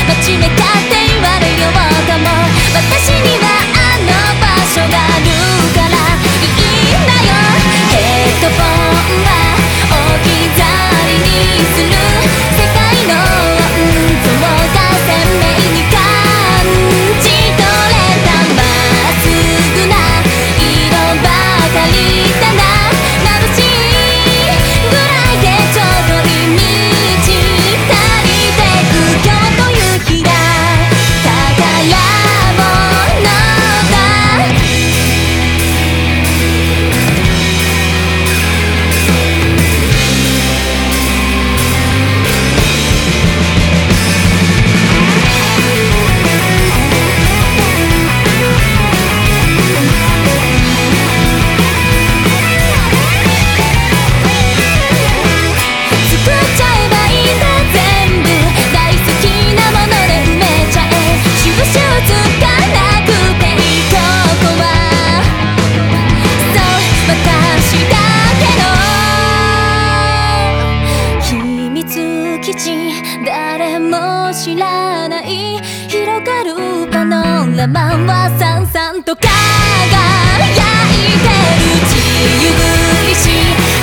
真面目かって言われようとも私にはあの場所があるからいいんだよ。ヘッドフォンは置き去りにする世界の温度が鮮明に感じ取れた。まっすぐな色ばかりだな眩しいぐらいでちょうどいい道足りてく今日という日だ宝物だ。作っちゃえばいいんだ全部大好きなもので埋めちゃえ収集つかなくていいここはそう私だけの秘密基地誰も知らない広がるパノラマはさんさんと輝いてる自由意志